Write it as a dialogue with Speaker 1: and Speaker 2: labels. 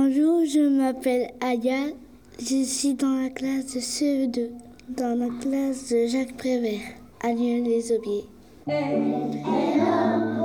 Speaker 1: Bonjour, je m'appelle Aya. Je suis dans la classe de CE2, dans la classe de Jacques Prévert, à Lyon-les-Aubiers. Hey, hello.